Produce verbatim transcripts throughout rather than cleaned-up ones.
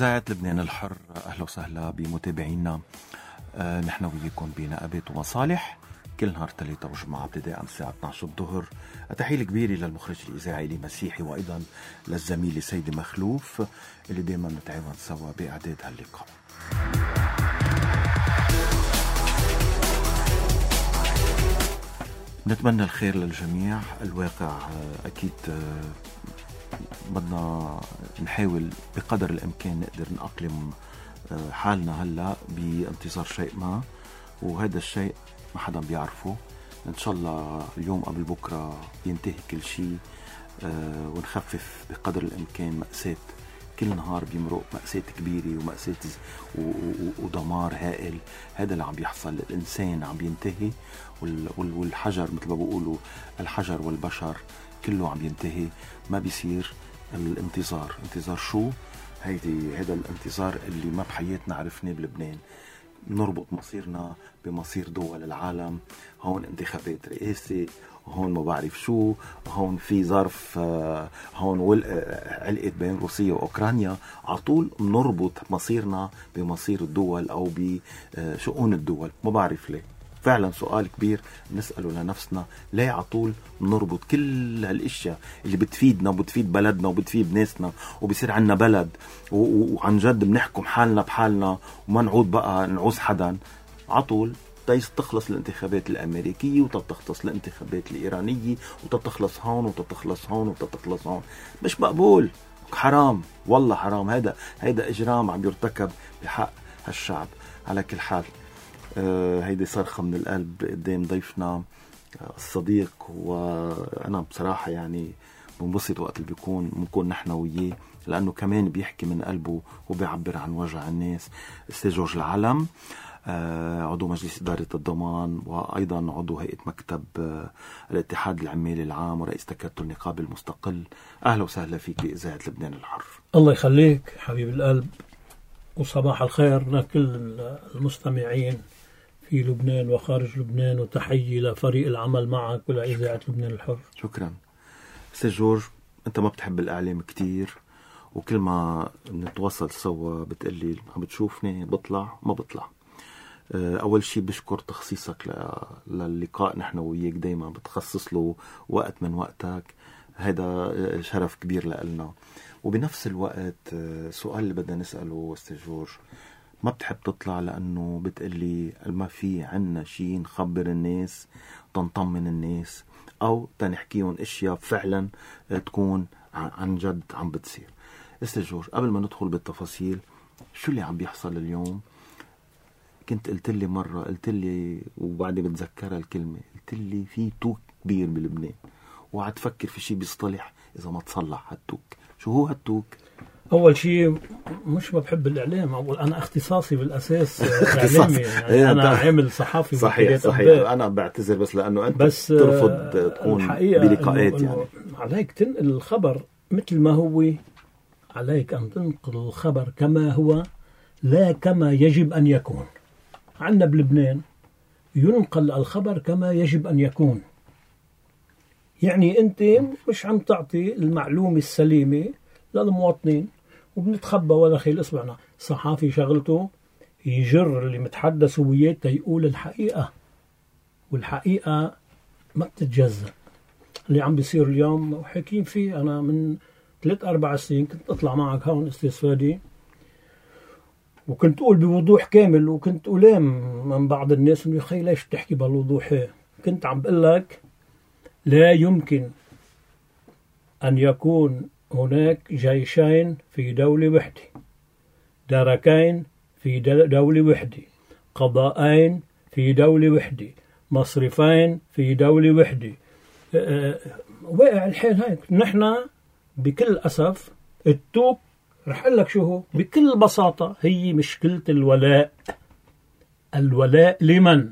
إذاعة لبنان الحر، أهلا وسهلا بمتابعينا. آه نحن وياكم بنقابات ومصالح كل نهار ثلاثة وجمعة ابتداء من الساعة اثنعش الظهر. تحية كبيرة للمخرج الإذاعي لي مسيحي، وأيضا للزميل سيدي مخلوف اللي دايما نتعاون سوا بإعداد هاللقاء. نتمنى الخير للجميع. الواقع أكيد بدنا نحاول بقدر الإمكان نقدر نأقلم حالنا هلأ بانتظار شيء ما، وهذا الشيء ما حدا بيعرفه. إن شاء الله اليوم قبل بكرة ينتهي كل شيء ونخفف بقدر الإمكان مأساة كل نهار بيمرق، مأساة كبيرة ومأساة ودمار هائل. هذا اللي عم بيحصل، الإنسان عم بينتهي والحجر مثل ما بيقولوا الحجر والبشر كله عم ينتهي. ما بيصير الانتظار. انتظار شو؟ هيدي هذا الانتظار اللي ما بحياتنا عرفناه بلبنان. نربط مصيرنا بمصير دول العالم. هون انتخابات رئاسة، هون ما بعرف شو، هون في ظرف، هون علقت بين روسيا وأوكرانيا. عطول نربط مصيرنا بمصير الدول أو بشؤون الدول. ما بعرف ليه. فعلا سؤال كبير نسأله لنفسنا، ليه عطول نربط كل هالاشياء اللي بتفيدنا وبتفيد بلدنا وبتفيد ناسنا وبصير عنا بلد وعن جد بنحكم حالنا بحالنا وما نعود بقى نعوز حدا. عطول تيس تخلص الانتخابات الأمريكية وتتخلص الانتخابات الإيرانية وتتخلص هون وتتخلص هون وتتخلص هون. مش مقبول، حرام، والله حرام. هذا هذا إجرام عم يرتكب بحق هالشعب. على كل حال آه هيدي صرخة من القلب قدام ضيفنا آه الصديق، وأنا بصراحة يعني بنبسط وقت اللي بيكون بنكون نحن وياه، لأنه كمان بيحكي من قلبه وبيعبر عن وجع الناس. أستاذ جورج العلم، آه عضو مجلس إدارة الضمان، وأيضا عضو هيئة مكتب آه الاتحاد العمالي العام ورئيس تكتل نقابي المستقل. أهلا وسهلا فيك بإذاعة لبنان الحر. الله يخليك حبيب القلب، وصباح الخير لكل المستمعين في لبنان وخارج لبنان، وتحية لفريق العمل معك ولإذاعة لبنان الحر. شكرا. أستاذ جورج، أنت ما بتحب الإعلام كتير، وكل ما نتواصل سوا بتقلي عم بتشوفني بطلع ما بطلع. أول شيء بشكر تخصيصك للقاء نحن وياك، دايما بتخصص له وقت من وقتك. هذا شرف كبير لنا. وبنفس الوقت سؤال اللي بدنا نسأله أستاذ جورج، ما بتحب تطلع لأنه بتقلي ما في عنا شيء نخبر الناس تنطمن الناس أو تنحكيهم إشياء فعلا تكون عن جد عم بتصير. أستاذ جورج، قبل ما ندخل بالتفاصيل، شو اللي عم بيحصل اليوم؟ كنت قلت لي مرة، قلت لي وبعدي بتذكر الكلمة، قلت لي في توك كبير بلبنان وقعد تفكر في شيء بيصطلح إذا ما تصلح هالتوك. شو هو هالتوك؟ أول شيء مش ما بحب الإعلام، أول أنا اختصاصي بالأساس إعلامي، يعني أنا عامل صحافي. صحيح صحيح. أنا بعتذر بس لأنه أنت بس ترفض تكون بلقاءات. يعني عليك تنقل الخبر مثل ما هو، عليك أن تنقل الخبر كما هو لا كما يجب أن يكون. عندنا بلبنان ينقل الخبر كما يجب أن يكون، يعني أنت مش عم تعطي المعلومة السليمة للمواطنين وبنتخبى ولا خيل إصبعنا. صحافي شغلته يجر اللي متحدثوا وياه يقول الحقيقة، والحقيقة ما بتتجزأ. اللي عم بيصير اليوم وحكيم فيه أنا من ثلاث أربع سنين، كنت أطلع معك هون أستاذ فادي وكنت أقول بوضوح كامل، وكنت ألام من بعض الناس إنه يخي ليش تحكي بالوضوح. كنت عم بقول لك لا يمكن أن يكون هناك جيشين في دولة وحدة، دركين في دولة وحدة، قضاءين في دولة وحدة، مصرفين في دولة وحدة. أه واقع الحال هيك. نحن بكل أسف التوك رح أقول لك شو هو بكل بساطة، هي مشكلة الولاء. الولاء لمن؟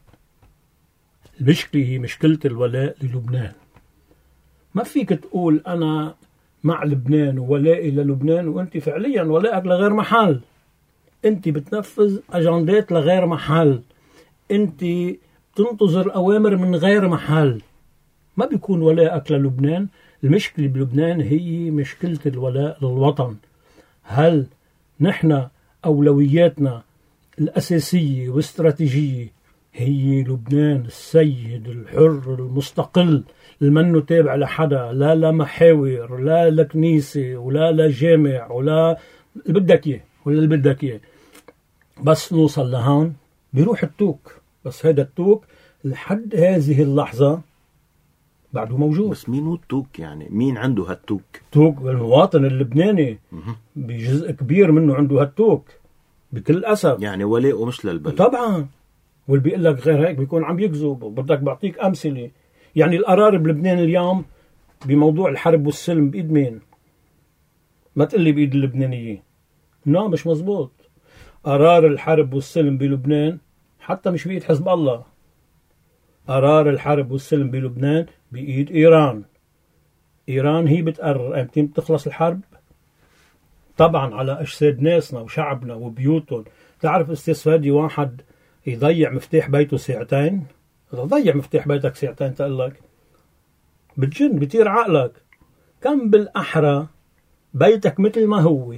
المشكلة هي مشكلة الولاء للبنان. ما فيك تقول أنا مع لبنان وولائي للبنان وأنت فعليا ولائك لغير محل. أنت بتنفذ أجندات لغير محل، أنت تنتظر أوامر من غير محل. ما بيكون ولائك للبنان. المشكلة بلبنان هي مشكلة الولاء للوطن. هل نحن أولوياتنا الأساسية والاستراتيجية هي لبنان السيد الحر المستقل المنه تابع لحدا، لا لمحاور، لا لكنيسة، ولا لجامع، ولا اللي بدك اياه ولا اللي بدك اياه. بس نوصل لهون بيروح التوك، بس هذا التوك لحد هذه اللحظة بعده موجود. بس مين هو التوك؟ يعني مين عنده هالتوك؟ توك المواطن اللبناني بجزء كبير منه عنده هالتوك بكل أسف. يعني ولاءه مش للبلد طبعا، واللي بيقول لك غير هيك بيكون عم يكذب. بدك بعطيك أمثلة. يعني القرار بلبنان اليوم بموضوع الحرب والسلم بإيد مين؟ ما تقلي بإيد اللبنانيين. لا مش مزبوط. قرار الحرب والسلم بلبنان حتى مش بإيد حزب الله. قرار الحرب والسلم بلبنان بإيد إيران. إيران هي بتقرر أمتى بتخلص الحرب. طبعا على أجساد ناسنا وشعبنا وبيوتهم. تعرف أستاذ فادي واحد يضيع مفتاح بيته ساعتين؟ إذا ضيع مفتاح بيتك ساعتين تقول لك بتجن، بتير عقلك. كم بالأحرى بيتك مثل ما هو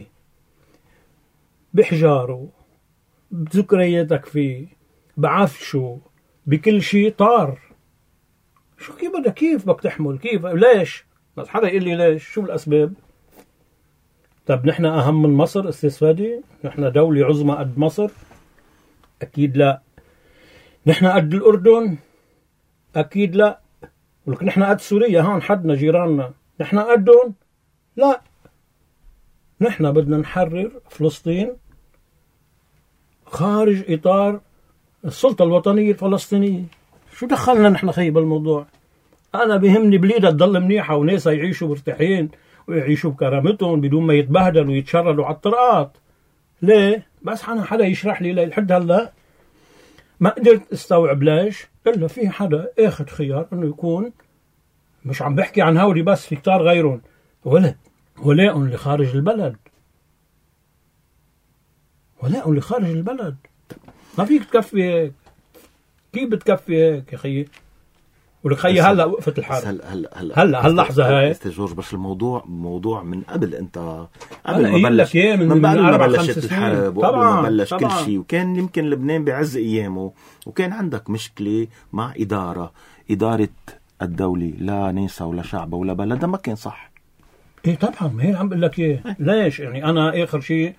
بحجاره، بذكرياتك فيه، بعفشه، بكل شيء طار. شو كيف بدك كيف بدك تحمل؟ كيف؟ ليش؟ بس حدا يقول لي ليش؟ شو الأسباب؟ طب نحن أهم من مصر أستاذ فادي؟ نحن دولة عظمى قد مصر؟ أكيد لا. نحن قد الأردن؟ أكيد لا. ولكن نحن قد سوريا، هون حدنا جيراننا. نحن قدهم؟ لا. نحن بدنا نحرر فلسطين خارج إطار السلطة الوطنية الفلسطينية. شو دخلنا نحن خي بالموضوع؟ أنا بهمني بليدها تضل منيحة وناسها يعيشوا مرتاحين ويعيشوا بكرامتهم بدون ما يتبهدلوا ويتشردوا على الطرقات. ليه؟ بس أنا حدا يشرح لي لحد هلا ما قدرت استوعب ليش إلا في حدا اخذ خيار إنه يكون، مش عم بحكي عن هولي بس، في كتار غيرهم، ولا ولاء لخارج البلد. ولاء لخارج البلد. ما فيك تكفي هيك. كيف بتكفي هيك يا خيي؟ ولك خيي هلا وقفت الحرب. هلا هلا هلا هلا هاللحظه هاي استاذ جورج. بس الموضوع موضوع من قبل، انت قبل ما بلش من, من بعد ما بلشت الحرب وقبل ما بلش كل شيء، وكان يمكن لبنان بعز ايامه، وكان عندك مشكله مع اداره اداره الدوله لا ناسها ولا شعبها ولا بلدها، ما كان صح. ايه طبعا، ما هي عم بقول لك ايه. ليش؟ يعني انا اخر شيء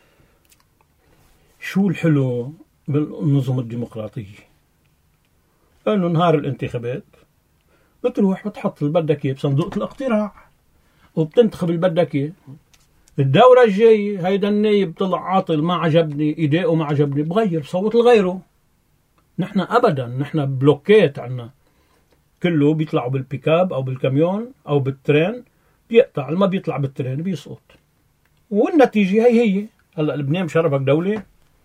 شو الحلو بالنظم الديمقراطيه؟ انه نهار الانتخابات بتروح بتحط اللي بدك اياه بصندوق الاقتراع وبتنتخب اللي بدك اياه. الدوره الجايه هيدا النايب طلع عاطل ما عجبني اداؤه، ما عجبني بغير بصوت لغيره. نحن ابدا نحن بلوكات عنا، كله بيطلعوا بالبيكاب او بالكاميون او بالترين، بيقطع. ما بيطلع بالترين بيسقط. والنتيجه هي هي. هلا لبنان مشرفك دوله،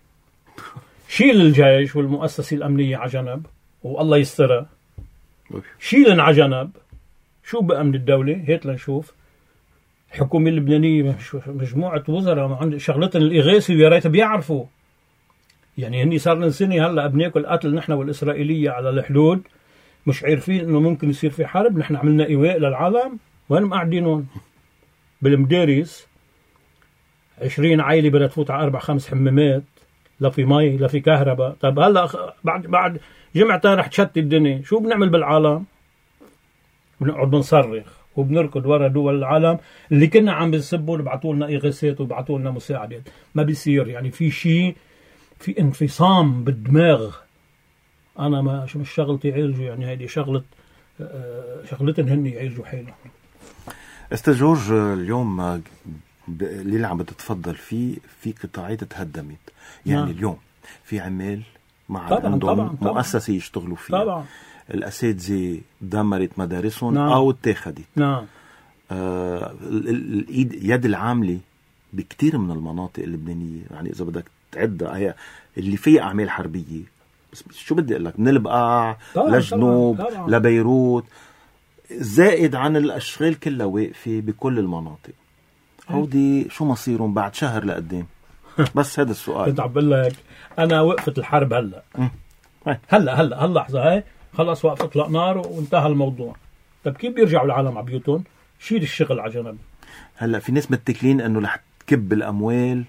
شيل الجيش والمؤسسه الامنيه على جنب والله يسترها، شيلن على جنب، شو بقى من الدولة؟ هيك لنشوف. الحكومة اللبنانية مجموعة وزراء عند شغلتهم الإغاثة ويا ريت بيعرفوا. يعني هني صار لنا سنة هلا بناكل قتل نحن والإسرائيلية على الحدود، مش عارفين إنه ممكن يصير في حرب. نحن عملنا إيواء للعالم، وين قاعدينهم؟ بالمدارس عشرين عائلة بدها تفوت على أربع خمس حمامات، لا في مي لا في كهرباء. طب هلا بعد بعد جمعتين رح تشتت الدنيا، شو بنعمل بالعالم؟ بنقعد بنصرخ وبنركض ورا دول العالم اللي كنا عم بنسبوا وبعثوا لنا إغاثات وبعثوا لنا مساعدات. ما بيصير. يعني في شيء، في انفصام بالدماغ. أنا ما مش شغلتي يعالجوا، يعني هذه شغلة شغلتهم هن يعالجوا حالهم. أستاذ جورج، اليوم اللي عم بتتفضل فيه في قطاعات تهدمت، يعني نعم. اليوم في عمال مع طبعاً عندهم طبعاً مؤسسة يشتغلوا فيها طبعا. الأساتذة دمرت مدارسهم نعم. أو اتاخدت. نعم. آه الإيد يد العاملة بكتير من المناطق اللبنانية، يعني إذا بدك تعدها هي اللي فيها أعمال حربية. بس شو بدي أقول لك، من البقاع لجنوب طبعاً طبعاً. لبيروت، زائد عن الأشغال كلها واقفة بكل المناطق. هودي شو مصيرهم بعد شهر لقدام؟ بس هذا السؤال. كنت عم بقول لك أنا وقفت الحرب هلا هلا هلا هاللحظة هاي خلص وقف اطلاق نار وانتهى الموضوع. طب كيف بيرجعوا العالم على بيوتهم؟ شيل الشغل على جنب. هلا في ناس متكلين انه رح تكب الاموال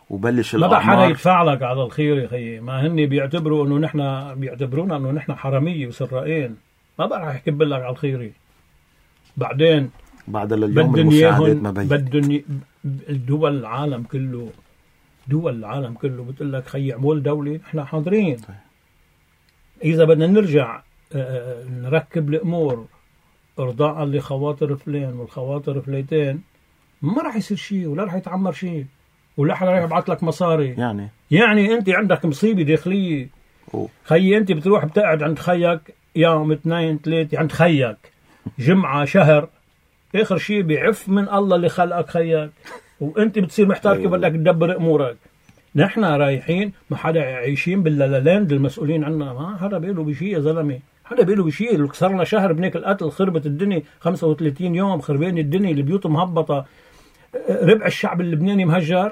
وبلش ما بقى حدا الأعمار. يدفع لك على الخير يا خيي. ما هني بيعتبروا انه نحن بيعتبرونا انه نحن حراميه وسرائين. ما بقى رح يكب لك على الخير. بعدين بعد اليوم بدهم المساعدات اياهم ما بين بدهم الدول العالم كله دول العالم كله بتقول لك خي اعمل دولة نحن حاضرين. طيب. إذا بدنا نرجع آه، نركب الأمور إرضاء لخواطر فلان والخواطر فليتين ما راح يصير شيء ولا راح يتعمر شيء ولا حدا راح يبعث لك مصاري. يعني يعني أنت عندك مصيبة داخلية أوه. خي أنت بتروح بتقعد عند خيك يوم اثنين ثلاثة عند خيك جمعة شهر آخر شيء بيعف من الله اللي خلقك خيك وأنت بتصير محتار كيف بدك تدبر أمورك. نحن رايحين ما حدا عايشين باللالاند المسؤولين عنا. ما حدا بيقولوا بشيء يا زلمه. حدا بيقولوا بشيء. صار لنا شهر بنيك القتل خربت الدنيا خمسة وثلاثين يوم خربين الدنيا البيوت مهبطه ربع الشعب اللبناني مهجر.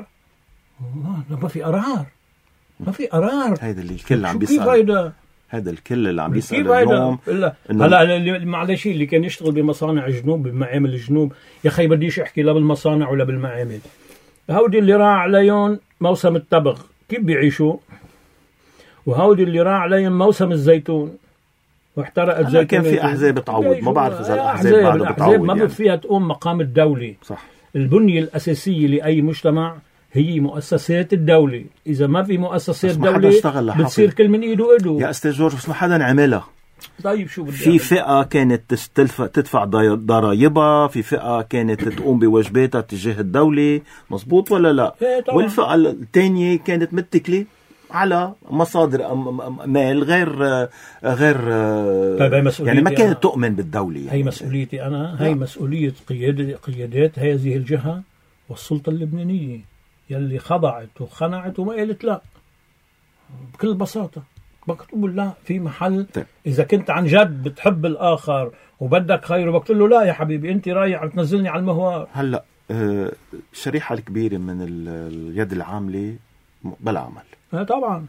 ما في قرار ما في قرار. هيدا اللي الكل عم كيف بيسأل. هيدا هذا الكل اللي عم بيسأل كيف هيدا اليوم إلا إنه هلا اللي- معلش اللي كان يشتغل بمصانع جنوب بمعامل الجنوب يا اخي بديش احكي لا بالمصانع ولا بالمعامل. هودي اللي راح عليهم موسم التبغ كيف بيعيشوا وهودي اللي راح عليهم موسم الزيتون واحترقت هلا زيتون. كان في أحزاب تعوض. ما بعرف إذا الأحزاب بعدها الأحزاب بتعوض ما يعني. فيها تقوم مقام الدولة. صح. البنية الأساسية لأي مجتمع هي مؤسسات الدولة. إذا ما في مؤسسات بس ما حدا دولة اشتغل لحافظ. بتصير كل من إيده إيده. يا أستاذ جورج بس ما حدا عملها. طيب شو بدي في أعمل؟ فئة كانت تستلف- تدفع ضي- ضرايبها، في فئة كانت تقوم بواجباتها تجاه الدولة، مظبوط ولا لا؟ إيه طبعاً. والفئة الثانية كانت متكلة على مصادر أم- أم- مال غير غير طيب هي مسؤوليتي يعني ما كانت أنا. تؤمن بالدولة يعني. هي مسؤوليتي أنا. هي مسؤولية قيادة قيادات هذه الجهة والسلطة اللبنانية يلي خضعت وخنعت وما قالت لا. بكل بساطة بكتب لا في محل. طيب. إذا كنت عن جد بتحب الآخر وبدك خير وبقول له لا يا حبيبي أنت رايح عم تنزلني على المهوار. هلا آه، الشريحة الكبيرة من ال- اليد العاملة بلا عمل. آه طبعا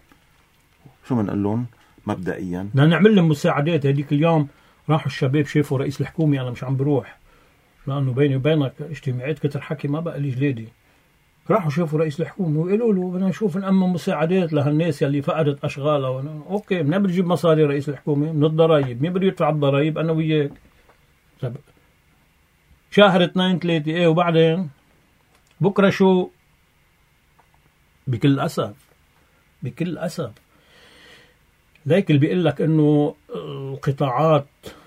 شو بنقول لهم مبدئيا؟ بدنا نعمل لهم مساعدات. هذيك اليوم راحوا الشباب شافوا رئيس الحكومة. أنا مش عم بروح لأنه بيني وبينك اجتماعات كتر حكي ما بقى لي جلادي. راحوا شافوا رئيس الحكومة وقالوا له بدنا نشوف نأمن مساعدات لهالناس يلي فقدت أشغالها. وأنا أوكي من بنجيب مصاري رئيس الحكومة من الضرايب. مين بده يدفع الضرايب؟ أنا وياك. طب شهر اثنين ثلاثة إيه وبعدين بكرة شو؟ بكل أسف بكل أسف ليك اللي بيقول لك إنه القطاعات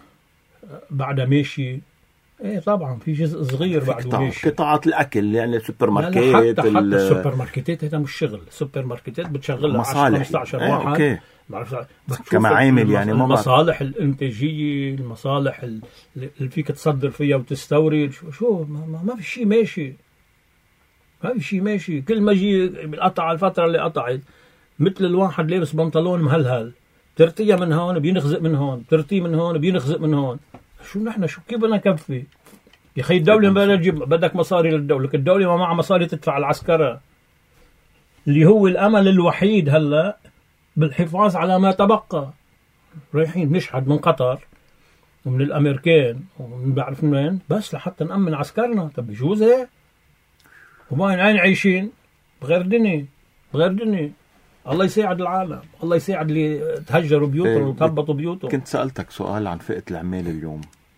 بعدها ماشي. إيه طبعا في جزء صغير بعده قطاع ماشي. قطاعات الأكل يعني السوبر لا ماركت لا حتى, حتى ال- السوبر ماركتات هذا مش شغل. السوبر ماركتات بتشغلها مصالح. خمسة عشر إيه، واحد. أوكي. بعرف بتشوف كمعامل يعني ما بعرف. المصالح الانتاجيه المصالح اللي فيك تصدر فيها وتستورد شو, شو ما, ما, ما في شيء ماشي. ما في شيء ماشي. كل ما يجي قطع الفتره اللي قطعت مثل الواحد لابس بنطلون مهلهل ترتيه من هون بينخزق من هون ترتيه من هون بينخزق من هون. شو نحن شو كيف بدنا نكفي يا اخي؟ الدوله بدها تجيب بدك مصاري للدوله. الدوله ما معها مصاري تدفع العسكره اللي هو الامل الوحيد هلا بالحفاظ على ما تبقى. رايحين نشحد من قطر ومن الامريكان ومن بعرف من وين بس لحتى نأمن عسكرنا. طب بجوز هيك؟ وين عين عايشين؟ بغير دنيا بغير دنيا. الله يساعد العالم. الله يساعد اللي تهجروا بيوتهم إيه، وتهبطوا بيوتهم. كنت سألتك سؤال عن فئة العمال اليوم.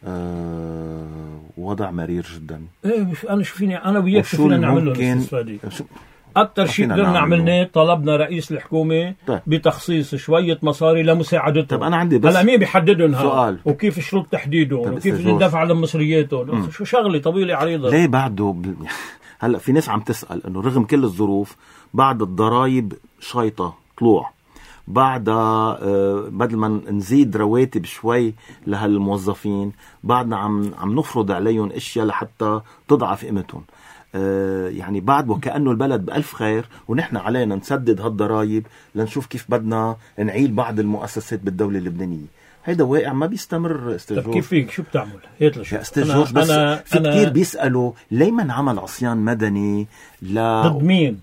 أه وضع مرير جدا. ايه مش انا شو فيني انا وياك شو وشو فينا نعمل له الممكن- الاستفاده؟ شو اكثر شيء فينا قدرنا نعمله؟ عملناه طلبنا رئيس الحكومه طيب. بتخصيص شويه مصاري لمساعدتهم. طب أنا عندي بس هلا مين بيحددهم هذا؟ سؤال. وكيف شروط تحديدهم طب وكيف استاذ ندفع لمصرياتهم؟ شو شغله طويله عريضه. ليه بعده ب... هلا في ناس عم تسأل انه رغم كل الظروف بعد الضرايب شايطة طلوع بعدها آه بدل ما نزيد رواتب شوي لهالموظفين بعدنا عم عم نفرض عليهم اشياء لحتى تضعف قيمتهم. آه يعني بعد وكأنه البلد بألف خير ونحن علينا نسدد هالضرايب لنشوف كيف بدنا نعيل بعض المؤسسات بالدولة اللبنانية. هيدا واقع ما بيستمر استاذ طب جورج. كيف فيك شو بتعمل؟ هات لشو يا استاذ أنا- جورج بس أنا في أنا كتير بيسألوا ليه ما انعمل عصيان مدني لا ضد مين؟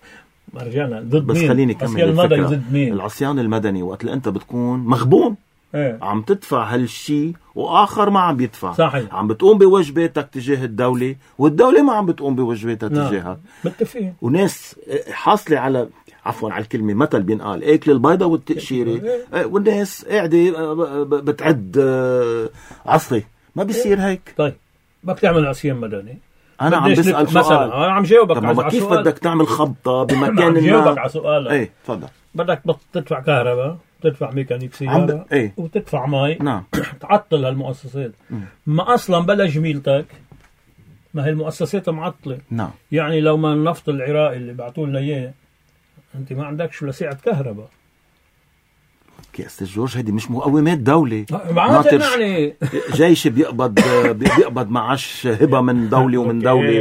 ما رجعنا ضد بس مين؟ خليني كمل عصيان المدني الفكرة. ضد مين؟ العصيان المدني وقت اللي انت بتكون مغبون ايه. عم تدفع هالشي واخر ما عم بيدفع. صحيح. عم بتقوم بواجباتك تجاه الدولة والدولة ما عم بتقوم بواجباتها تجاهك. متفقين. وناس حاصلة على عفوا على الكلمة مثل بينقال اكل البيضة والتقشيرة، والناس قاعدة بتعد عصري. ما بيصير هيك. طيب بدك تعمل عصيان مدني. انا عم بسأل سؤال. انا عم جاوبك على سؤال. كيف بدك تعمل خبطة بمكان عم جاوبك على سؤالك. ايه تفضل. بدك تدفع كهرباء، تدفع ميكانيك سيارة، ب... ايه؟ وتدفع مي. نعم. تعطل هالمؤسسات. ما اصلا بلا جميلتك ما هي المؤسسات معطلة. نعم. يعني لو ما النفط العراقي اللي بعتوا لنا اياه انت ما عندكش ولا ساعة كهرباء. يا استاذ جورج هيدي مش مقومات دولة. معناتها يعني جيش بيقبض بيقبض معاش هبة من دولة ومن دولة.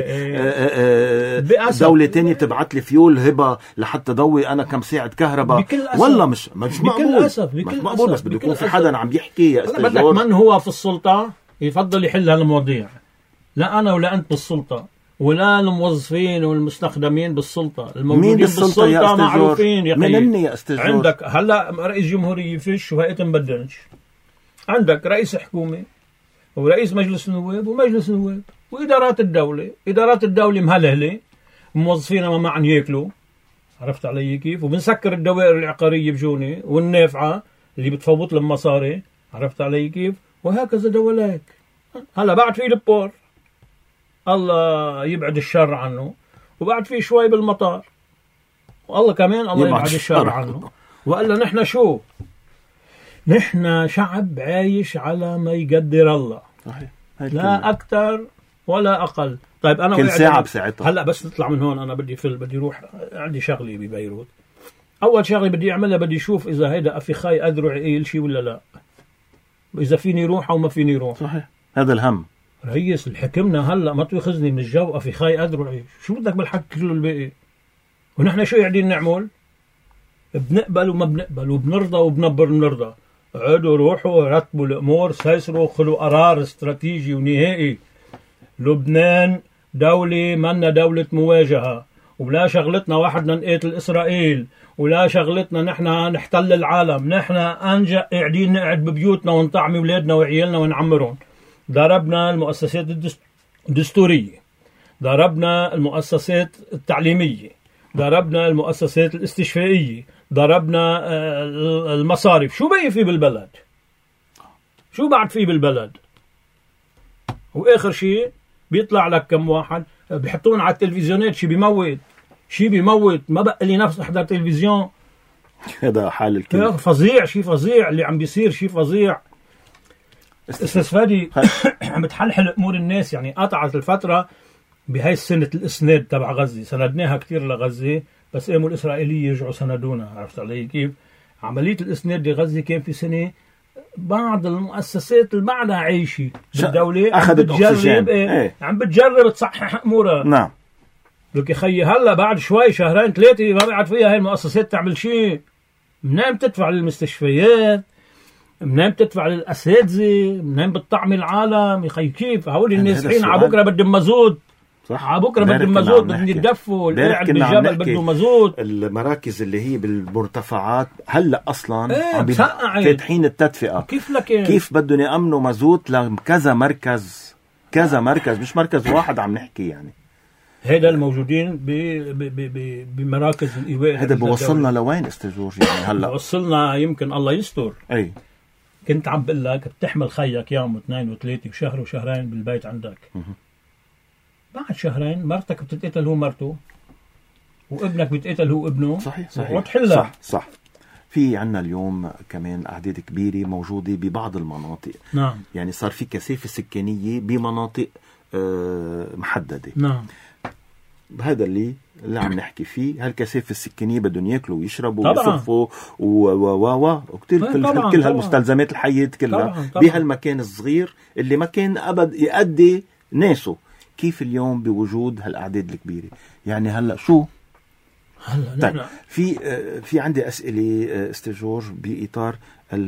دولة تانية تبعت لي فيول هبة لحتى ضوي انا كم ساعة كهرباء. والله مش مش مقبول. مش مقبول. بس بده يكون في حدا عم بيحكي. يا استاذ جورج من هو في السلطة يفضل يحل هالمواضيع. لا انا ولا انت بالسلطة ولا الموظفين والمستخدمين بالسلطة. الموجودين بالسلطة يا معروفين يا منني يا استاذ جورج. عندك هلا رئيس جمهورية فيش وهيئة مبدلش. عندك رئيس حكومة ورئيس مجلس النواب ومجلس النواب وإدارات الدولة. إدارات الدولة مهلهلة، موظفينها ما معن ياكلوا. عرفت علي كيف؟ وبنسكر الدوائر العقارية بجونة والنافعة اللي بتفوت لهم مصاري. عرفت علي كيف؟ وهكذا دولات. هلا بعد في البور الله يبعد الشر عنه، وبعد في شوي بالمطار والله كمان الله يبعد الشر عنه. وقال نحن شو؟ نحن شعب عايش على ما يقدر الله. صحيح. لا أكثر ولا أقل. طيب أنا كل ساعة بساعتها. هلا بس نطلع من هون. أنا بدي فل بدي روح عندي شغلي ببيروت. أول شغلة بدي أعملها بدي أشوف إذا هيدا أفخاي قدروا عقيل شيء ولا لا، إذا فيني روح أو ما فيني روح. صحيح. هذا الهم. رئيس الحكمنا هلا ما تاخذني من الجو أفخاي قدروا عقيل. شو بدك بالحق كله الباقي؟ ونحن شو قاعدين نعمل؟ بنقبل وما بنقبل وبنرضى وبنبر بنرضى. عدوا روحوا رتبوا الأمور، سيسروا، خلوا قرار استراتيجي ونهائي. لبنان دولة منا دولة مواجهة، ولا شغلتنا وحدنا نقاتل إسرائيل، ولا شغلتنا نحن نحتل العالم. نحن أنجا قاعدين نقعد ببيوتنا ونطعمي أولادنا وعيالنا ونعمرهم. ضربنا المؤسسات الدستورية، ضربنا المؤسسات التعليمية، ضربنا المؤسسات الاستشفائية، ضربنا المصارف. شو بقي في بالبلد؟ شو بعد في بالبلد؟ وآخر شيء بيطلع لك كم واحد بيحطون على التلفزيونات شي بيموت شي بيموت. ما بقى لي نفس أحضر تلفزيون. هذا حال الكل. فظيع، شي فظيع اللي عم بيصير، شي فظيع. استاذ فادي عم بتحلحل امور الناس. يعني قطعت الفتره بهاي السنه الاسناد تبع غزه، سندناها كثير لغزه بس قاموا الاسرائيليه يرجعوا سندونا. عرفت علي كيف؟ عمليه الاسناد لغزه كان في سنه بعض المؤسسات اللي بعدها عايشه بالدوله اخذت اكسجين. ايه عم بتجرب تصحح امورها. نعم. لك يا خيي هلا بعد شوي شهرين ثلاثه ما بعد فيها هاي المؤسسات تعمل شيء. منين بتدفع للمستشفيات؟ منين بتدفع للأساتذة؟ منين بتطعمي العالم؟ يا خي كيف؟ هقول الناس حين على بكره بدهم مزود. صح. على بكره بدهم مزود، بدهم يتدفوا. القاعد بالجبل بده مزود. المراكز اللي هي بالمرتفعات هلا اصلا ايه عم فاتحين التدفئة. كيف لك يعني؟ كيف بدهم يأمنوا مزود لكذا مركز، كذا مركز مش مركز واحد عم نحكي. يعني هذا الموجودين بمراكز الإيواء. هذا بوصلنا لوين استاذ جورج؟ يعني هلا وصلنا يمكن الله يستر. اي كنت عم بقول لك بتحمل خيك يوم واثنين وثلاثه وشهر وشهرين بالبيت عندك. بعد شهرين مرتك بتتقتل هو مرته، وابنك بيتقتل هو ابنه. صحيح صحيح. وتحلها. صح صح. في عنا اليوم كمان أعداد كبيرة موجودة ببعض المناطق. نعم. يعني صار في كثافة سكانية بمناطق محددة. نعم. هذا اللي اللي عم نحكي فيه. هالكثافة السكانية بدهم ياكلوا ويشربوا ويصفوا و و و وكتير كل طبعاً كل هالمستلزمات الحياة كلها بهالمكان الصغير اللي ما كان أبد يؤدي ناسه. كيف اليوم بوجود هالأعداد الكبيرة؟ يعني هلا شو؟ هلا طيب في في عندي أسئلة استاذ جورج بإطار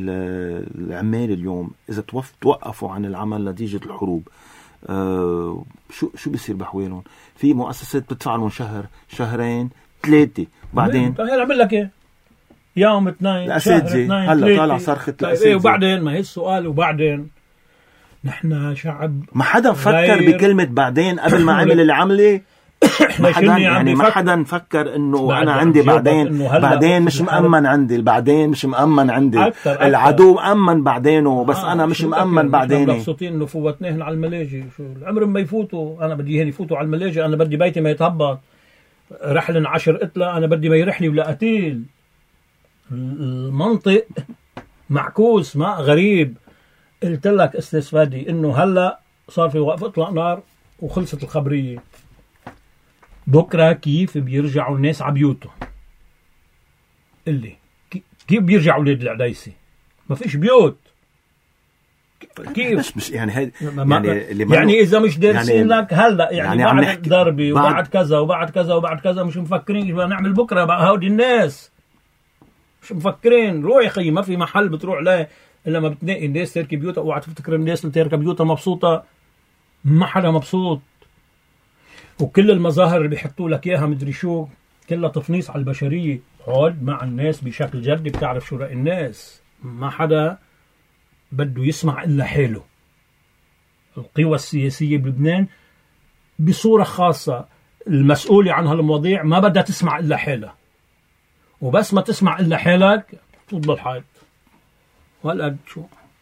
العمال اليوم. إذا توقفوا عن العمل نتيجة الحروب آه شو شو بيصير بحوالهم؟ في مؤسسات بتدفع لهم شهر شهرين ثلاثة بعدين هلا عمل لك ايه يوم اثنين الأساتذة هلا طالع صرخة الأساتذة. وبعدين ما هي السؤال وبعدين نحن شعب ما حدا فكر بكلمة بعدين قبل ما عمل العملة. ما حدا يعني ما حدا فكر انه انا عندي بعدين بعدين مش مأمن عندي بعدين مش مأمن عندي أكتر أكتر. العدو مأمن بعدينه بس آه انا مش مأمن بعدين. مبسوطين انه فوتناهن على الملاجئ شو العمر ما يفوتوا انا بدي هن يفوتوا على الملاجئ انا بدي بيتي ما يتهبط رحلن عشر قتلة انا بدي ما يرحني ولا قتيل. المنطق معكوس ما غريب. قلت لك استاذ فادي انه هلا صار في وقف اطلاق نار وخلصت الخبريه. بكره كيف بيرجعوا الناس على بيوتهم؟ اللي كيف بيرجعوا ولاد العديسي؟ ما فيش بيوت. كيف مش مش يعني هي يعني اللي يعني اذا مش دارسين يعني لك هلا يعني, يعني بعد ضربه وبعد كذا وبعد كذا وبعد كذا مش مفكرين ايش بدنا نعمل بكره بقى هودي الناس مش مفكرين. روح يا اخي ما في محل بتروح له الا ما بتلاقي الناس تركب بيوتها. اوعى تفتكر الناس اللي تركب بيوتها مبسوطه. ما حدا مبسوط. وكل المظاهر اللي بيحطوا لك اياها مدري شو كلها تفنيص على البشريه. اقعد مع الناس بشكل جدي بتعرف شو رأي الناس. ما حدا بده يسمع الا حاله. القوى السياسيه بلبنان بصوره خاصه المسؤوله عن هالمواضيع ما بدها تسمع الا حالها. وبس ما تسمع الا حالك تضل الحائط. وهالقد شو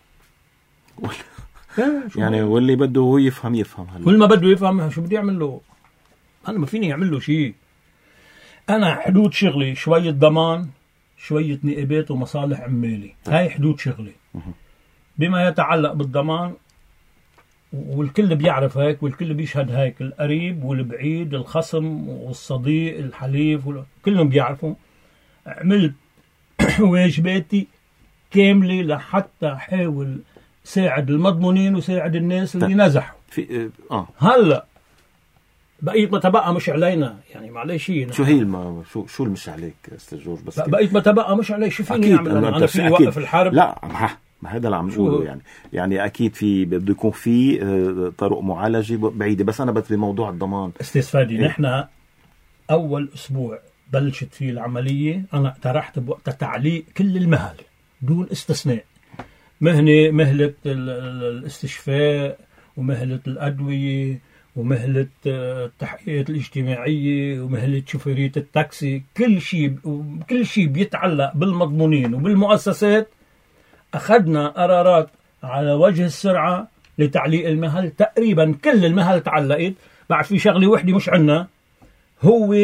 يعني واللي بده هو يفهم يفهم هلا. كل ما بده يفهم شو بدي اعمل له؟ انا ما فيني اعمل له شيء. انا حدود شغلي شويه ضمان شويه نائبات ومصالح عمالي. هاي حدود شغلي بما يتعلق بالضمان. والكل بيعرف هيك والكل بيشهد هيك. القريب والبعيد الخصم والصديق الحليف كلهم بيعرفوا. عملت واجباتي كامله لحتى احاول ساعد المضمونين وساعد الناس اللي نزحوا في اه هلا بقيت ما تبقى مش علينا يعني معلش. شو هي الم... شو شو المش عليك استاذ جورج؟ بس بقيت ما تبقى مش علي. شو فيني اعمل انا, أنا فيني اوقف الحرب؟ لا ما هذا اللي عم نقوله. يعني يعني اكيد في بده يكون في طرق معالجه بعيده. بس انا بس بموضوع الضمان استاذ فادي إيه؟ نحن اول اسبوع بلشت فيه العمليه انا اقترحت بوقتها تعليق كل المهل دون استثناء. مهنة مهلة الاستشفاء ومهلة الأدوية ومهلة التحقيقات الاجتماعية ومهلة شوفيرية التاكسي. كل شيء كل شيء بيتعلق بالمضمونين وبالمؤسسات. أخذنا قرارات على وجه السرعة لتعليق المهل. تقريبا كل المهل تعلقت. بعد في شغلة وحدة مش عنا هو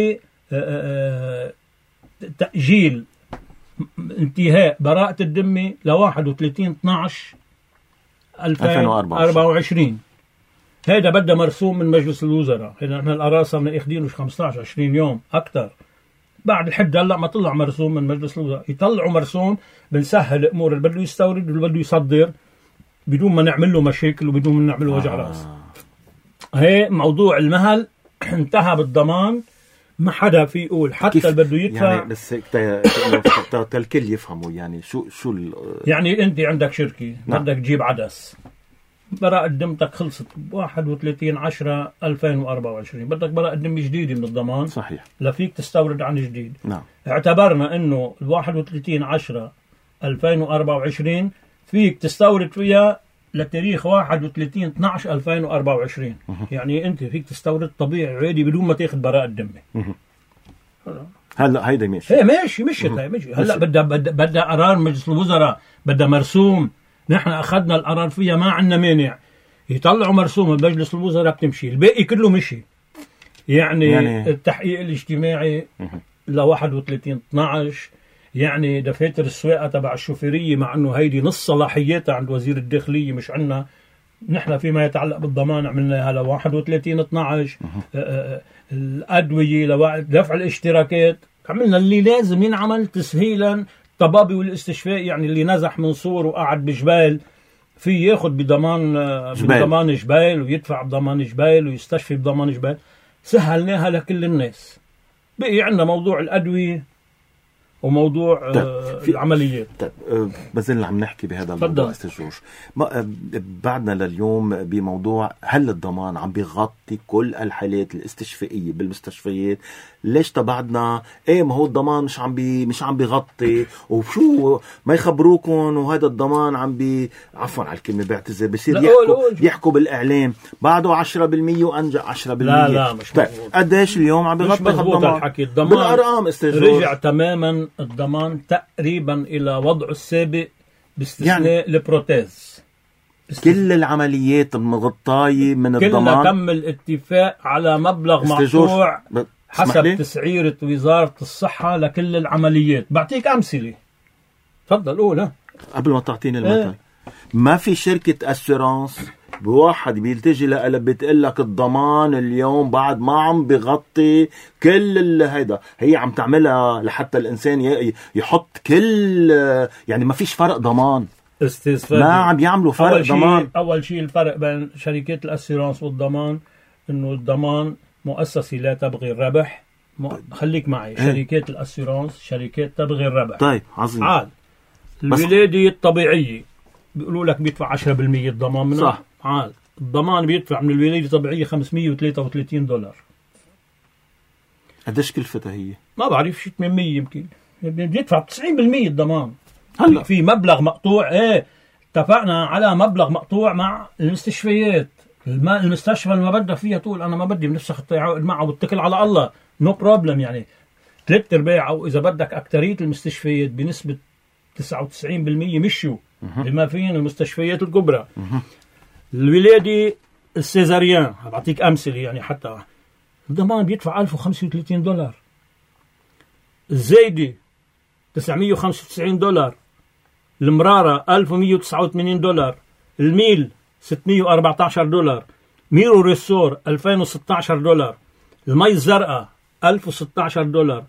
تأجيل انتهاء براءة الذمة ل واحد وثلاثين اثنعش ألفين وأربعة وعشرين. هذا بدأ مرسوم من مجلس الوزراء. هذا نحن القرار صرنا اخذينه خمسطعش عشرين يوم أكثر. بعد الحد هلا ما طلع مرسوم من مجلس الوزراء. يطلعوا مرسوم بنسهل الأمور اللي بده يستورد واللي بده يصدر بدون ما نعمل له مشاكل وبدون ما نعمل له وجع راس. هي موضوع المهل انتهى بالضمان. ما حدا في يقول حتى اللي بده يدفع يعني. بس الكل يفهموا يعني شو شو يعني. انت عندك شركه بدك تجيب عدس براءة ذمتك خلصت واحد وثلاثين عشرة ألفين وأربعة وعشرين. بدك براءة ذمة جديده من الضمان. صحيح. لا فيك تستورد عن جديد. نعم. اعتبرنا انه واحد وثلاثين عشرة ألفين وأربعة وعشرين فيك تستورد فيها لتاريخ واحد وثلاثين اثنعش ألفين وأربعة وعشرين. يعني انت فيك تستورد طبيعي عادي بدون ما تاخذ براءة ذمة. هلا هيدا ماشي. ايه ماشي مشيت هي ماشي. هلا بدها بدها قرار مجلس الوزراء بدها مرسوم. نحن اخذنا القرار فيها ما عندنا مانع. يطلعوا مرسوم مجلس الوزراء بتمشي. الباقي كله مشي. يعني, يعني التحقيق الاجتماعي ل واحد وثلاثين اثنعش. يعني دفاتر السواقه تبع الشوفيريه مع انه هيدي نص صلاحياتها عند وزير الداخليه مش عندنا. نحن فيما يتعلق بالضمان عملناها ل واحد وثلاثين اثنعش. الادويه لدفع الاشتراكات عملنا اللي لازم ينعمل تسهيلا. الطبابي والاستشفاء يعني اللي نزح من صور وقعد بجبال في ياخذ بضمان بضمان جبال ويدفع بضمان جبال ويستشفي بضمان جبال. سهلناها لكل الناس. بقي عندنا موضوع الادويه وموضوع طيب. آه في العمليات. طيب آه بزلنا عم نحكي بهذا الموضوع استاذ جورج. آه بعدنا لليوم بموضوع هل الضمان عم بيغطي كل الحالات الاستشفائيه بالمستشفيات؟ ليش تبعدنا ايه ما هو الضمان مش عم بي مش عم بيغطي وشو ما يخبروكم وهذا الضمان عم بي عفوا على الكلمه بعتذر بصير يحكوا يحكوا بالاعلام بعده عشرة بالمية وانجا عشرة بالمية. لا لا مش طيب قديش اليوم عم بيغطي الضمان؟ الحكي الضمان بالارقام استاذ جورج رجع تماما الضمان تقريبا الى وضعه السابق باستثناء يعني البروتيز. كل العمليات مغطايه من الضمان. كلنا تم الاتفاق على مبلغ مقطوع حسب تسعيرة وزارة الصحة لكل العمليات. بعطيك أمثلة. تفضل قول. قبل ما تعطيني المثل اه. ما في شركة أسيرانس بواحد بيلتجي لها بتقول لك الضمان اليوم بعد ما عم بغطي كل هيدا، هي عم تعملها لحتى الإنسان يحط كل يعني ما فيش فرق ضمان. استاذ ما عم يعملوا فرق أول ضمان. شيء أول شيء الفرق بين شركات الأسيرانس والضمان إنه الضمان مؤسسة لا تبغي الربح. م... خليك معي. ايه؟ شركات الأسيرانس شركات تبغي الربح. طيب عظيم. عال الولادة الطبيعية بيقولوا لك بيدفع عشرة بالمية الضمان منها. صح. عال الضمان بيدفع من الولادة الطبيعية خمسمية وثلاثة وثلاثين دولار. قديش كلفتها هي؟ ما بعرف شيء ثمانمية يمكن. بيدفع تسعين بالمية الضمان. هلا في مبلغ مقطوع. ايه اتفقنا على مبلغ مقطوع مع المستشفيات. المستشفى ما بدها فيها تقول انا ما بدي بنفسك تعاقد معه واتكل على الله نو no بروبلم. يعني ثلاث ارباع او اذا بدك اكثريه المستشفيات بنسبه تسعة وتسعين بالمية مشوا بما فيهن المستشفيات الكبرى. الولاده السيزاريان بعطيك امثله يعني حتى الضمان بيدفع ألف وخمسة وثلاثين دولار. الزايده تسعمية وخمسة وتسعين دولار. المراره ألف ومية وتسعة وثمانين دولار. الميل ستمية وأربعة عشر دولار. ميرو ريسور ألفين وستة عشر دولار. المي الزرقاء ألف وستة عشر دولار.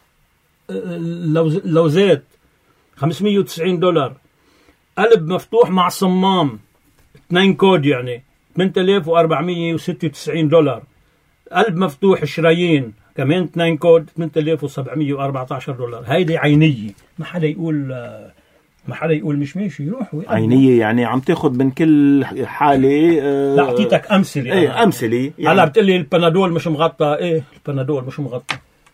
اللوزات خمسمية وتسعين دولار. قلب مفتوح مع صمام اثنين كود يعني ثمانية آلاف وأربعمية وستة وتسعين دولار. قلب مفتوح شرايين كمان اثنين كود ثمانية آلاف وسبعمية وأربعة عشر دولار. هيدي عينية. ما حدا يقول ما حدا يقول مش ماشي يروح ويقدم. عينية يعني عم تاخد من كل حالة. اه لا أعطيتك أمثلة. ايه أمثلة يعني. هلا بتقلي البنادول مش مغطى. ايه البنادول مش مغطى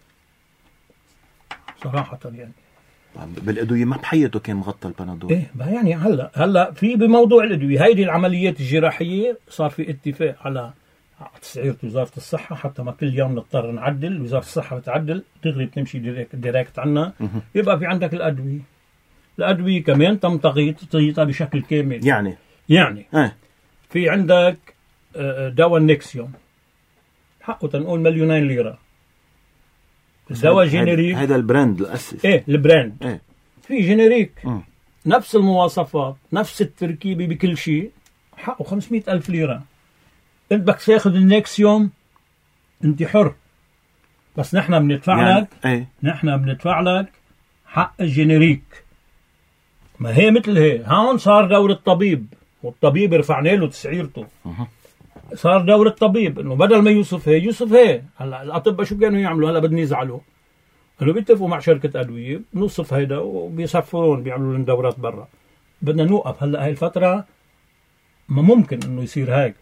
صراحة يعني. بالأدوية ما بحياته كان مغطى البنادول. ايه يعني هلا هلا في بموضوع الأدوية هيدي العمليات الجراحية صار في اتفاق على تسعيرة وزارة الصحة حتى ما كل يوم نضطر نعدل. وزارة الصحة بتعدل دغري بتمشي ديريكت, ديريكت عنا. يبقى في عندك الأدوية. الأدوية كمان تم تغطيتها بشكل كامل. يعني يعني اه. في عندك دواء النكسيوم حقه تنقول مليونين ليرة. دواء جينيريك. هذا البراند الأساسي. ايه البراند. ايه. في جينيريك م. نفس المواصفات نفس التركيبة بكل شيء حقه خمسمية ألف ليرة. انت بدك تاخذ النكسيوم انت حر بس نحن بندفع يعني لك ايه؟ نحن بندفع لك حق الجينيريك. ما هي مثل هي. هون صار دور الطبيب والطبيب رفعنا له تسعيرته. أه. صار دور الطبيب انه بدل ما يوصف هي يوصف هي. هلا الاطباء شو كانوا يعملوا؟ هلا بدنا يزعلوا انه بيتفقوا مع شركه ادويه بنوصف هيدا وبيسفرون بيعملوا لنا دورات برا. بدنا نوقف هلا هاي الفتره. ما ممكن انه يصير هيك.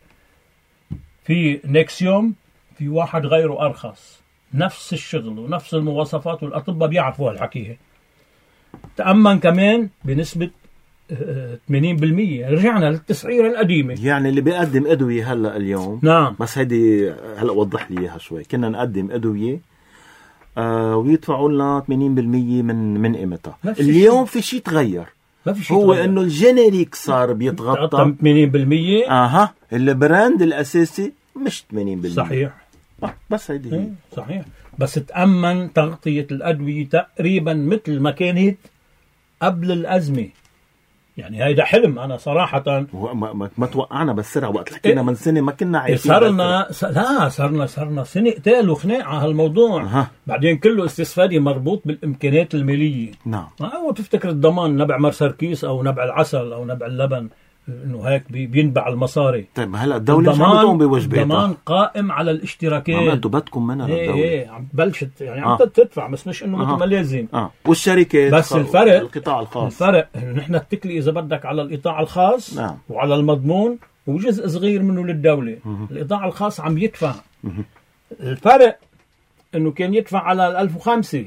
في نكسيوم في واحد غيره ارخص نفس الشغل ونفس المواصفات والاطباء بيعرفوا هالحكي. تأمن كمان بنسبة ثمانين بالمية. رجعنا للتسعيرة القديمة. يعني اللي بيقدم أدوية هلأ اليوم. نعم. بس هيدي هلأ وضح لي إياها شوي. كنا نقدم أدوية آه ويدفعوا لنا ثمانين بالمية من من قيمتها. اليوم في شيء تغير. ما في شيء هو تغير. إنه الجينيريك صار بيتغطى ثمانين بالمية. أها البراند الأساسي مش ثمانين بالمية. صحيح. بس هيدي هي. صحيح. بس تأمن تغطية الأدوية تقريبا مثل ما كانت قبل الأزمة. يعني هيدا حلم. أنا صراحة ما, ما, ما توقعنا بالسرعة وقت حكينا إيه؟ من سنة ما كنا عارفين. صرنا س... لا صرنا صرنا سنة قتال وخناق على هالموضوع. أه. بعدين كله استثفادي مربوط بالإمكانيات المالية. نعم. ما هو تفتكر الضمان نبع مرسركيس أو نبع العسل أو نبع اللبن. انه هيك بي- بينبع المصاري. طيب هلا الدولة مش عم بتقوم بواجباتها. الضمان قائم على الاشتراكات. عم انتوا بدكم منها ايه للدولة. ايه عم بلشت يعني عم آه. تدفع بس مش انه آه. مثل ما لازم. اه والشركات بس خ- الفرق القطاع الخاص. الفرق انه نحن نتكلي اذا بدك على القطاع الخاص نعم. وعلى المضمون وجزء صغير منه للدولة. مه. القطاع الخاص عم يدفع. مه. الفرق انه كان يدفع على ال ألف وخمسة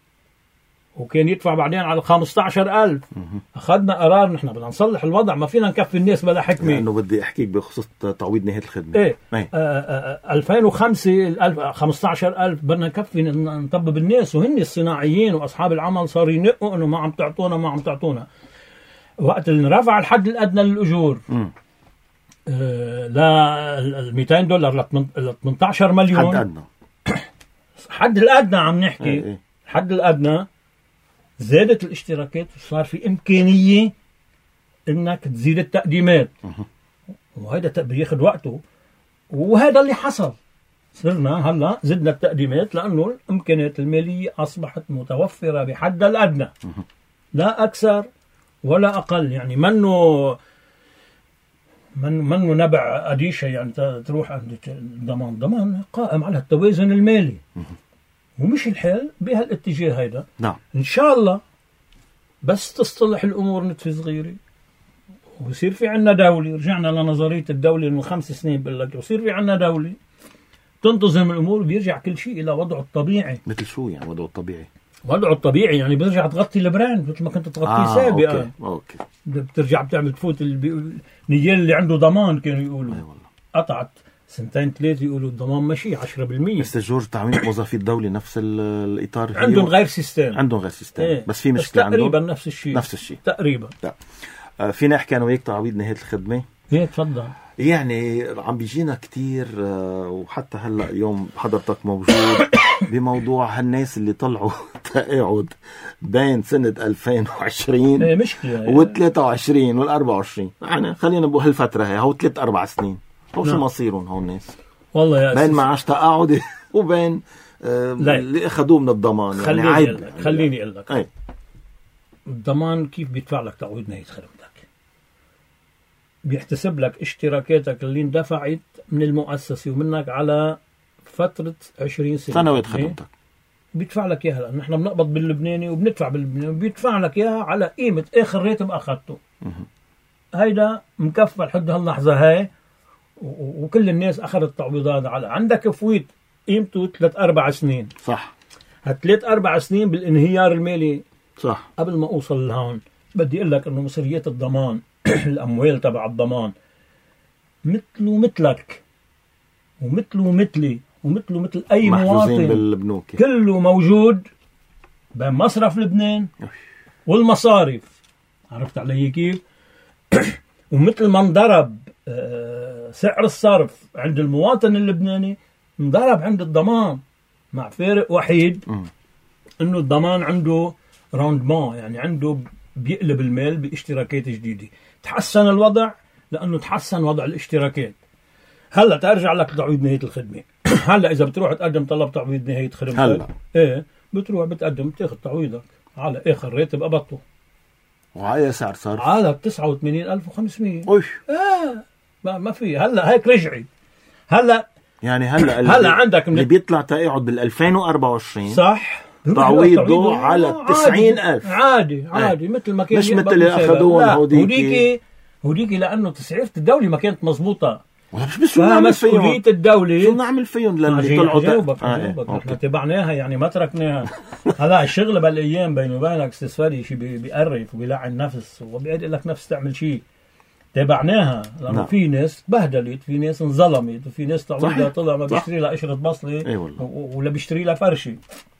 وكان يدفع بعدين على خمسة عشر ألف. اخذنا قرار نحن بدنا نصلح الوضع، ما فينا نكفي الناس بلا حكمه. لانه بدي احكيك بخصوص تعويض نهاية الخدمة. ايه ايه آه، آه، ألفين وخمسة الألف- خمسة عشر ألف بدنا نكفي ن- نطبب الناس، وهن الصناعيين واصحاب العمل صاروا ينقوا انه ما عم تعطونا ما عم تعطونا. وقت اللي رفع الحد الادنى للاجور مم. آه، ل مئتين دولار ل ثمانية عشر مليون. حد ادنى. حد الادنى عم نحكي. ايه ايه. الحد الادنى زادت الاشتراكات وصار في امكانيه انك تزيد التقديمات. مه. وهذا بياخذ وقته، وهذا اللي حصل. صرنا هلا زدنا التقديمات لانه الامكانيات الماليه اصبحت متوفره بحد الادنى، لا اكثر ولا اقل. يعني منه من منه نبع اديشه يعني ت- تروح عند الضمان. الضمان قائم على التوازن المالي، ومش الحال بهالاتجاه هيدا. نعم. ان شاء الله بس تصطلح الامور نتفه صغيره ويصير في عنا دولة. رجعنا لنظرية الدولة من خمس سنين بقول لك، ويصير في عنا دولة تنتظم الأمور وبيرجع كل شيء إلى وضعه الطبيعي. مثل شو يعني وضعه الطبيعي؟ وضعه الطبيعي يعني بيرجع تغطي البراند مثل ما كنت تغطيه آه سابقا. اوكي اوكي. بترجع بتعمل تفوت البي- النيال اللي عنده ضمان كانوا يقولوا اي والله. قطعت سنتين ثلاثة يقولوا الضمان ماشي عشرة بالمية. مستر جورج تعويض موظفي الدولة نفس ال- الاطار فيه؟ عندهم غير سيستم. عندهم غير سيستم. ايه. بس في بس مشكلة تقريبا عندهم نفس الشيء. نفس الشيء تقريبا. آه، فينا نحكي انا وياك تعويض نهاية الخدمة. ايه تفضل. يعني عم بيجينا كتير آه، وحتى هلا اليوم حضرتك موجود بموضوع هالناس اللي طلعوا تقاعد بين سنة ألفين وعشرين ايه مشكلة و ثلاثة وعشرين وال أربعة وعشرين. يعني خلينا بهالفترة هي هو ثلاث أربع سنين. هو شو نعم. مصيرهم هول الناس؟ والله يا بين أساس. معاش تقاعد وبين آه، لا. اللي اخذوه من الضمان. يعني خليني عيب. أقول لك خليني اقول لك اي الضمان كيف بيدفع لك تعويض نهاية خدمتك؟ بيحتسب لك اشتراكاتك اللي اندفعت من المؤسسة ومنك على فترة عشرين سنة. سنوات إيه؟ خدمتك. بيدفع لك اياها لأن نحن بنقبض باللبناني وبندفع باللبناني، بيدفع لك اياها على قيمة اخر راتب اخذته. هيدا مكفى لحد هاللحظة هاي، و- وكل الناس اخذت تعويضات على عندك فويت قيمته ثلاث اربع سنين. صح هالثلاث اربع سنين بالانهيار المالي. صح. قبل ما اوصل لهون بدي اقول لك انه مصريات الضمان الاموال تبع الضمان مثله مثلك ومثله مثلي ومثله مثل اي محجوزين مواطن، بالبنوك. كله موجود بين مصرف لبنان والمصارف. عرفت علي كيف؟ ومثل ما انضرب آه، سعر الصرف عند المواطن اللبناني انضرب عند الضمان، مع فارق وحيد مم. انه الضمان عنده راندمان، يعني عنده بيقلب المال باشتراكات جديده. تحسن الوضع لانه تحسن وضع الاشتراكات. هلا ترجع لك تعويض نهايه الخدمه. هلا اذا بتروح تقدم طلب تعويض نهايه خدمتك هلا ايه بتروح بتقدم تاخذ تعويضك على اخر راتب قبضته وعلى سعر صرف على تسعة وثمانين ألف وخمسمية. اوف. اه ما, ما في. هلا هيك رجعي. هلا يعني هلا هلا اللي, عندك اللي بيطلع تقاعد بال ألفين وأربعة وعشرين صح تعويضه على عادي. تسعين ألف. عادي عادي ايه. مثل ما كان مش يقبض مثل اللي بالسابق. أخذوهم لا، هوديكي. هوديكي هوديكي لانه تسعيره الدوله ما كانت مضبوطه. بس شو نعمل فيهم؟ فمسؤوليه الدوله شو نعمل فيهم للي عجيب طلعوا جاوبك آه جاوبك. ايه. نحن تبعناها يعني ما تركناها. هلا الشغل بالايام بيني وبينك استاذ فري شيء بي- بيقرف وبيلعن نفس وبيعد لك نفس تعمل شيء. تابعناها لانه نعم. في ناس بهدلت، في ناس انظلمت، وفي ناس تعويضها صحيح. طلع ما صح. بيشتري لها قشره بصله اي والله. و- ولا بيشتري لها فرشه.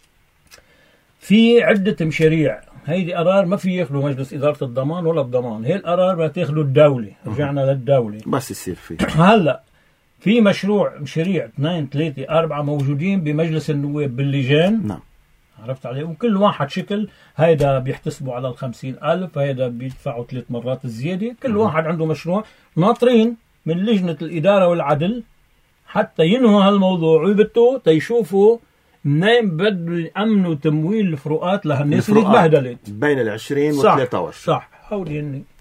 في عده مشاريع هيدي قرار ما في ياخذوا مجلس اداره الضمان ولا الضمان، هي القرار بدها تاخذه الدوله. رجعنا للدوله. بس يصير فيه هلا في مشروع مشاريع اثنين ثلاثة أربعة موجودين بمجلس النواب باللجان. نعم. عرفت علي؟ وكل واحد شكل. هيدا بيحتسبوا على الخمسين ألف، هيدا بيدفعوا ثلاث مرات الزيادة. كل واحد عنده مشروع ناطرين من لجنة الإدارة والعدل حتى ينهوا هالموضوع ويبتوا تيشوفوا منين بدوا يأمنوا تمويل الفروقات لهالناس اللي الفروقات تبهدلت بين العشرين صح والثلاثة وعشرين. صح. هودي هني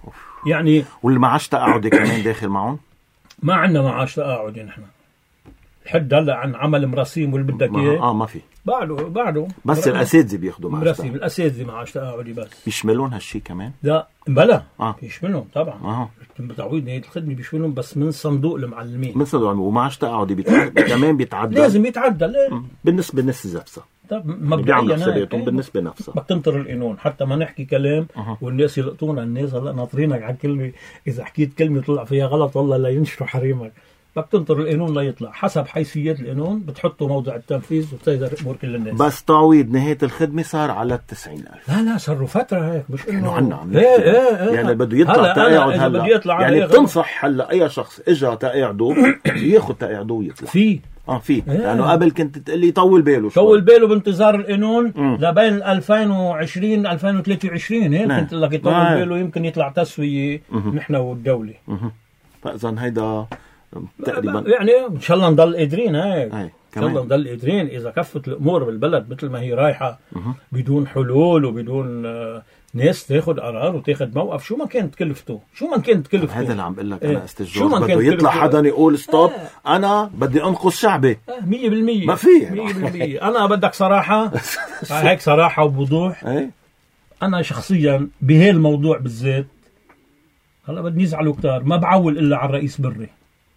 يعني والمعاش تقاعدي كمان داخل معهم؟ ما عندنا معاش تقاعدي نحن لحد هلا عن عمل مراسيم واللي بدك اياه اه ما في بعده بعده بس الاساتذه بياخذوا معاش مراسيم الاساتذه معاش تقاعدي بس بيشملون هالشيء كمان؟ لا بلا آه. بيشملهم طبعا اه تعويض نهايه الخدمه بيشملهم بس من صندوق المعلمين من صندوق ومعاش تقاعدي بيتعدل كمان بيتعدل لازم يتعدل ليه؟ بالنسبه لنفس نفسها مبدئيا حساباتهم بالنسبه نفسها بدك تنطر القانون حتى ما نحكي كلام أه. والناس يلقطونا الناس هلا ناطرينك على كلمه اذا حكيت كلمه طلع فيها غلط والله لا ينشروا حريمك بدك تنطر القانون لا يطلع حسب حيثيات القانون بتحطه موضع التنفيذ وبتقدر امور كل الناس بس تعويض نهايه الخدمه صار على التسعين ألف لا لا صار له فتره هيك مش انه عنا عم ايه ايه ايه يعني بده يطلع تقاعد هلا بده يطلع يعني بتنصح هلا اي شخص اجى تقاعده ياخذ تقاعده ويطلع في اه في لانه يعني قبل كنت تقول لي طول باله شوي طول باله بانتظار القانون لبين ألفين وعشرين ألفين وثلاثة وعشرين هيك كنت لك يطول باله يمكن يطلع تسويه نحن والدوله فاذا هيدا تقريبا يعني ان شاء الله نضل قادرين هيك ان شاء الله نضل قادرين اذا كفت الامور بالبلد مثل ما هي رايحه بدون حلول وبدون آه ناس تاخذ قرار وتاخذ موقف شو ما كانت كلفته شو ما كانت كلفته هذا اللي عم بقول لك انا استجواب بده يطلع حدا يقول ستوب آه. انا بدي انقذ شعبي آه مية بالمية ما في مية بالمية انا بدك صراحه هيك صراحه وبوضوح ايه؟ انا شخصيا بهالموضوع بالذات هلا بدي يزعلوا كتار ما بعول الا على الرئيس بري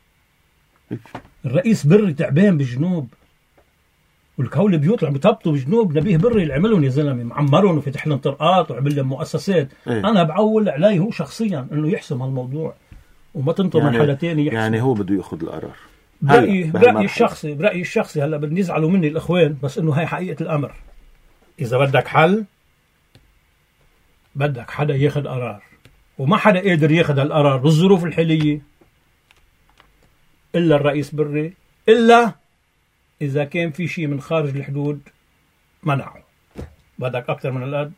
الرئيس بري تعبان بالجنوب والكول بيوت اللي عم بيطبطوا بجنوب نبيه بري اللي عملهم يا زلمه معمرهم وفتح لهم طرقات وعمل لهم مؤسسات ايه؟ انا بعول عليه هو شخصيا انه يحسم هالموضوع وما تنطر يعني من حدا ثاني يحسم يعني هو بده ياخذ القرار برأيي برأيي الشخصي برأيي الشخصي هلا بدي يزعلوا مني الاخوان بس انه هاي حقيقه الامر اذا بدك حل بدك حدا ياخذ قرار وما حدا قادر ياخذ هالقرار بالظروف الحاليه الا الرئيس بري الا إذا كان في شيء من خارج الحدود منعه بدك أكثر من القد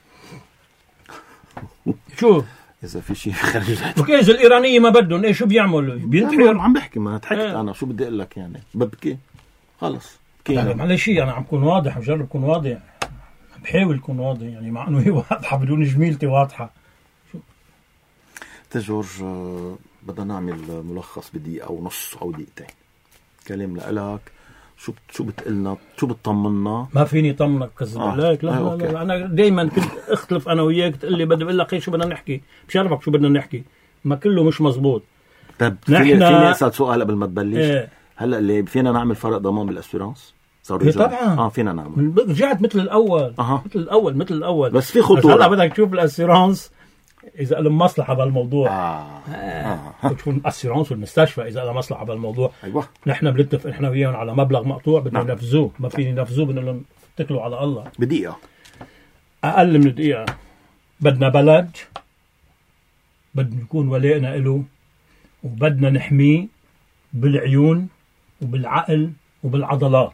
شو إذا في شيء خارج الحدود وكيف الإيرانية ما بدهم إيه شو بيعملوا بينتحروا عم بحكي ما ضحكت ايه. أنا شو بدي أقول لك يعني ببكي خلص لا معلش أنا عم كون واضح بجرب أكون واضح بحاول أكون واضح يعني مع إنه هي واضحة بدون جميلتي واضحة شو تجورج بدنا نعمل ملخص بدقيقة أو نص أو دقيقتين كلام لك شو شو بتقلنا شو بتطمنا ما فيني طمنك كذب آه. عليك لا, آه. لا, لا, لا انا دائما كنت اختلف انا وياك تقول لي بدي بقول لك شو بدنا نحكي بشرفك شو بدنا نحكي ما كله مش مزبوط طيب فيني فيني اسال سؤال قبل ما تبلش ايه. هلا اللي فينا نعمل فرق ضمان بالاسيرانس صار ايه طبعا اه فينا نعمل رجعت مثل الاول أه. مثل الاول مثل الاول بس في خطوره هلا بدك تشوف الاسيرانس اذا لهم مصلحه بالموضوع اه اه بتشوف الاسيرانس والمستشفى اذا لها مصلحه بالموضوع ايوه نحن بنتفق نحن وياهم على مبلغ مقطوع بدنا نعم. ننفذوه ما فيني ننفذوه بدنا لهم اتكلوا على الله بدقيقه اقل من دقيقه بدنا بلد بدنا نكون ولائنا له وبدنا نحميه بالعيون وبالعقل وبالعضلات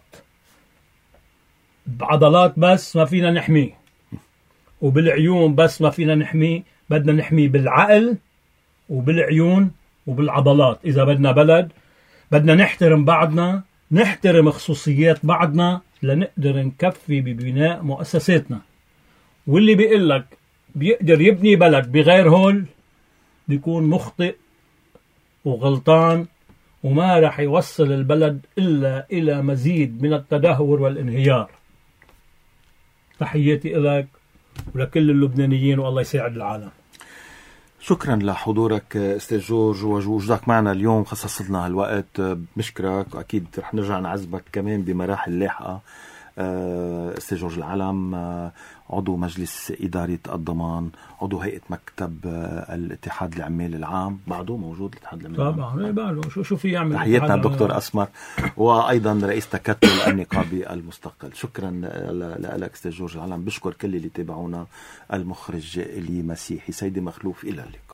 بعضلات بس ما فينا نحميه وبالعيون بس ما فينا نحميه بدنا نحميه بالعقل وبالعيون وبالعضلات إذا بدنا بلد بدنا نحترم بعضنا نحترم خصوصيات بعضنا لنقدر نكفي ببناء مؤسساتنا واللي بيقول لك بيقدر يبني بلد بغير هول بيكون مخطئ وغلطان وما راح يوصل البلد إلا إلى مزيد من التدهور والانهيار. تحياتي لك ولكل اللبنانيين والله يساعد العالم. شكرا لحضورك استاذ جورج ووجودك معنا اليوم خصص لنا هالوقت بشكرك واكيد رح نرجع نعذبك كمان بمراحل لاحقه. استاذ جورج العلم عضو مجلس إدارة الضمان عضو هيئة مكتب الاتحاد العمال العام بعده موجود الاتحاد العمال طبعا العام طبعا بعده شو شو في يعمل تحياتنا الدكتور أسمر وأيضا رئيس تكتل النقابي المستقل. شكرا لك استاذ جورج العلم. بشكر كل اللي تابعونا. المخرج إلي مسيحي سيدي مخلوف إلى اللقاء.